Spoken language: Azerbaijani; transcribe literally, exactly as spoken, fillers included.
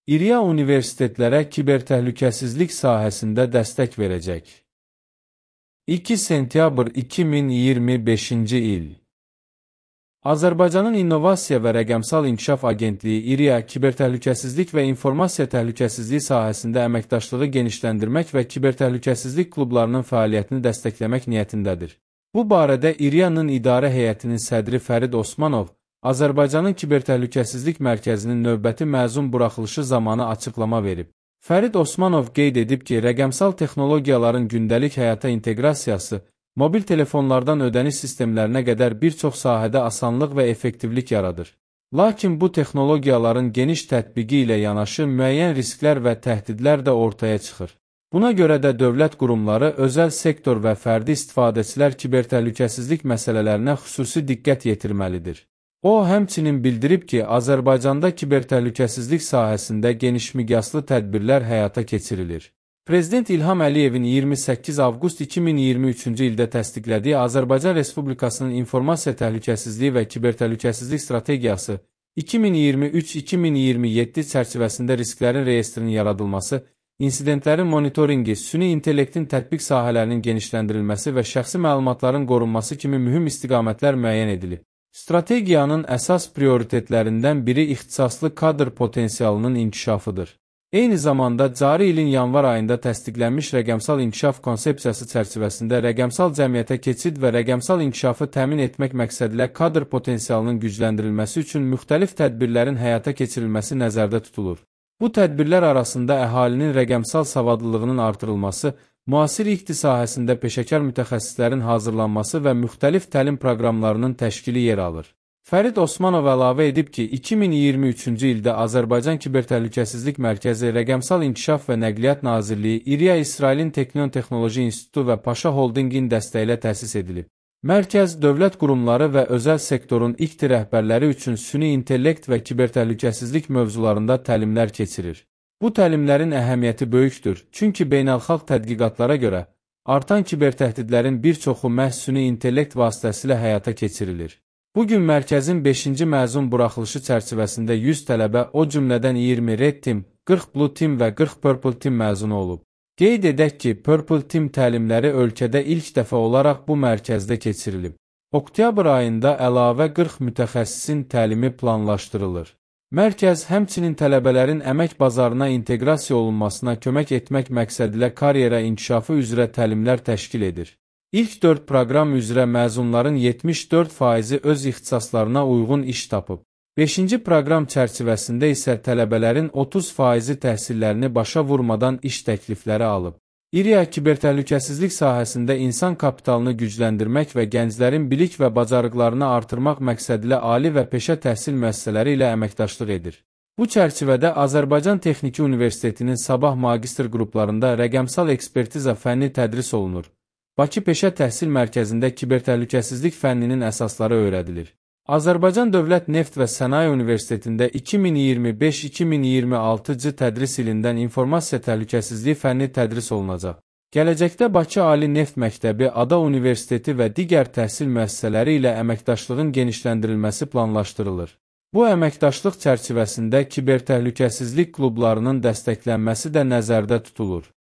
İRIA universitetlərə kibertəhlükəsizlik sahəsində dəstək verəcək. iki sentyabr iki min iyirmi beşinci il. Azərbaycanın İnnovasiya və Rəqəmsal İnkişaf Agentliyi İRIA kibertəhlükəsizlik və informasiya təhlükəsizliyi sahəsində əməkdaşlığı genişləndirmək və kibertəhlükəsizlik klublarının fəaliyyətini dəstəkləmək niyyətindədir. Bu barədə İRIA-nın idarə heyətinin sədri Fərid Osmanov, Azərbaycanın Kibertəhlükəsizlik Mərkəzinin növbəti məzun buraxılışı zamanı açıqlama verib. Fərid Osmanov qeyd edib ki, rəqəmsal texnologiyaların gündəlik həyata inteqrasiyası, mobil telefonlardan ödəniş sistemlərinə qədər bir çox sahədə asanlıq və effektivlik yaradır. Lakin bu texnologiyaların geniş tətbiqi ilə yanaşı müəyyən risklər və təhdidlər də ortaya çıxır. Buna görə də dövlət qurumları, özəl sektor və fərdi istifadəçilər kibertəhlükəsizlik məsələlərinə xüsusi diqqət yetirməlidir. O, həmçinin bildirib ki, Azərbaycanda kibertəhlükəsizlik sahəsində genişmiqyaslı tədbirlər həyata keçirilir. Prezident İlham Əliyevin iyirmi səkkiz avqust iki min iyirmi üçüncü ildə təsdiqlədiyi Azərbaycan Respublikasının İnformasiya Təhlükəsizliyi və Kibertəhlükəsizlik Strategiyası iki min iyirmi üç iki min iyirmi yeddi çərçivəsində risklərin reyestrinin yaradılması, insidentlərin monitoringi, süni intellektin tətbiq sahələrinin genişləndirilməsi və şəxsi məlumatların qorunması kimi mühüm istiqamətlər müəyyən edilib. Strategiyanın əsas prioritetlərindən biri ixtisaslı kadr potensialının inkişafıdır. Eyni zamanda, cari ilin yanvar ayında təsdiqlənmiş rəqəmsal inkişaf konsepsiyası çərçivəsində rəqəmsal cəmiyyətə keçid və rəqəmsal inkişafı təmin etmək məqsədilə kadr potensialının gücləndirilməsi üçün müxtəlif tədbirlərin həyata keçirilməsi nəzərdə tutulur. Bu tədbirlər arasında əhalinin rəqəmsal savadlılığının artırılması, müasir iqti sahəsində peşəkar mütəxəssislərin hazırlanması və müxtəlif təlim proqramlarının təşkili yer alır. Fərid Osmanov əlavə edib ki, iki min iyirmi üçüncü ildə Azərbaycan Kibertəhlükəsizlik Mərkəzi, Rəqəmsal İnkişaf və Nəqliyyat Nazirliyi, İRIA İsrailin Teknion Texnoloji İnstitutu və Paşa Holdingin dəstəyi ilə təsis edilib. Mərkəz, dövlət qurumları və özəl sektorun iqti rəhbərləri üçün süni intellekt və kibertəhlükəsizlik mövzularında təlimlər keçirir. Bu təlimlərin əhəmiyyəti böyükdür, çünki beynəlxalq tədqiqatlara görə artan kibertəhdidlərin bir çoxu məhz süni intellekt vasitəsilə həyata keçirilir. Bugün mərkəzin beşinci məzun buraxılışı çərçivəsində yüz tələbə, o cümlədən iyirmi Red Team, qırx Blue Team və qırx Purple Team məzunu olub. Qeyd edək ki, Purple Team təlimləri ölkədə ilk dəfə olaraq bu mərkəzdə keçirilib. Oktyabr ayında əlavə qırx mütəxəssisin təlimi planlaşdırılır. Mərkəz həmçinin tələbələrin əmək bazarına inteqrasiya olunmasına kömək etmək məqsədilə karyera inkişafı üzrə təlimlər təşkil edir. İlk dörd proqram üzrə məzunların yetmiş dörd faizi öz ixtisaslarına uyğun iş tapıb. beşinci proqram çərçivəsində isə tələbələrin otuz faizi təhsillərini başa vurmadan iş təklifləri alıb. İRIA kibertəhlükəsizlik sahəsində insan kapitalını gücləndirmək və gənclərin bilik və bacarıqlarını artırmaq məqsədilə ali və peşə təhsil müəssisələri ilə əməkdaşlıq edir. Bu çərçivədə Azərbaycan Texniki Universitetinin sabah magistr qruplarında rəqəmsal ekspertiza fənni tədris olunur. Bakı Peşə Təhsil Mərkəzində kibertəhlükəsizlik fənninin əsasları öyrədilir. Azərbaycan Dövlət Neft və Sənaye Universitetində iki min iyirmi beş iki min iyirmi altıncı tədris ilindən informasiya təhlükəsizliyi fənni tədris olunacaq. Gələcəkdə Bakı Ali Neft Məktəbi, Ada Universiteti və digər təhsil müəssisələri ilə əməkdaşlığın genişləndirilməsi planlaşdırılır. Bu əməkdaşlıq çərçivəsində kibertəhlükəsizlik klublarının dəstəklənməsi də nəzərdə tutulur.